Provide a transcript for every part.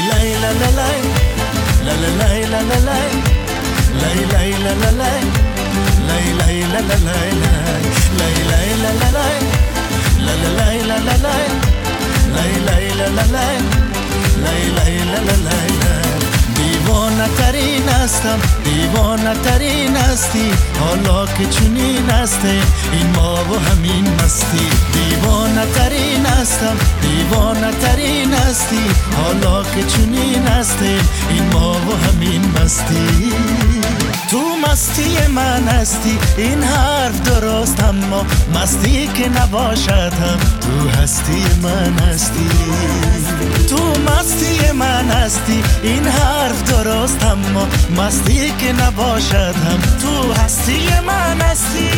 دیوانه ترین هستم، دیوانه ترین هستی، حالا که چنین هستی این ما و همین مستی. دیوانه ترین هستم، دیوانه ترین هستی، حالا که چنین هستی این ما و همین مستی. تو مستی من هستی این حرف درست، اما مستی که نباشد هم تو هستی من هستی. تو مستی من هستی این حرف درست، اما مستی که نباشد هم تو هستی من هستی.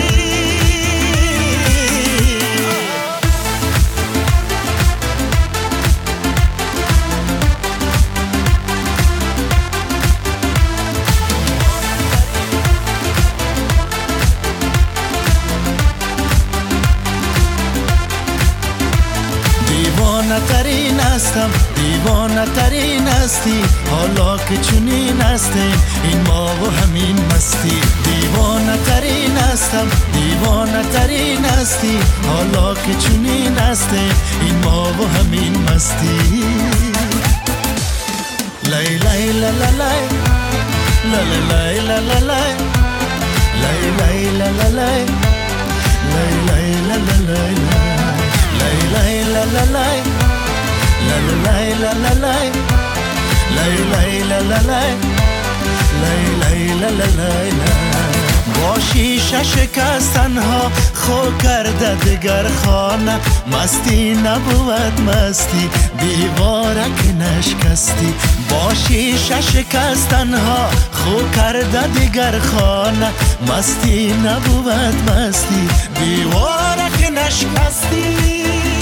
دیوانه ترین هستم، دیوانه ترین هستی، حالا که چنین هستی این ما و همین مستی. دیوانه ترین هستم، دیوانه ترین هستی، حالا که چنین هستی این ما و همین مستی. لای لای لا لا لای لا لای لا لا لای لای لای لا لا لای لای لای لا لا لای lay lay la la lay la la lay la la lay lay lay la la lay lay lay la la lay با شیشه شکستن ها خو کرده دگر خانه، مستی نبود مستی دیوارک نشکستی. با شیشه شکستن ها خو کرده دگر خانه، مستی نبود مستی دیوارک نشکستی.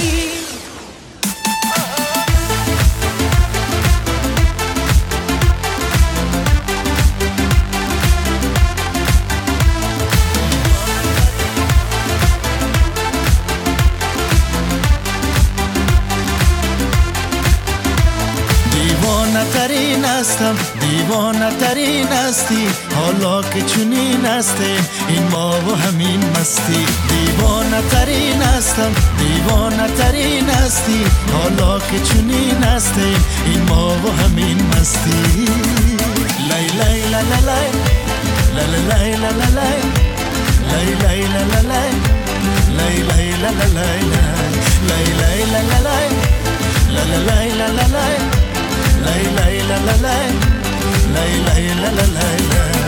دیوانه ترین هستم، دیوانه ترین هستی، حالا که چنین هستی این ما و همین مستی. دیوانه ترین هستم، دیوانه ترین هستی، حالا که چنین هستی این ما و همین مستی. لای لای لا لا لای لا لا لای لا لا لای لای لای لا لا لای لای لای لا لا لای لای لای لا لا لای لا لا لای لا لا لای lay lay la la lay lay lay la la lay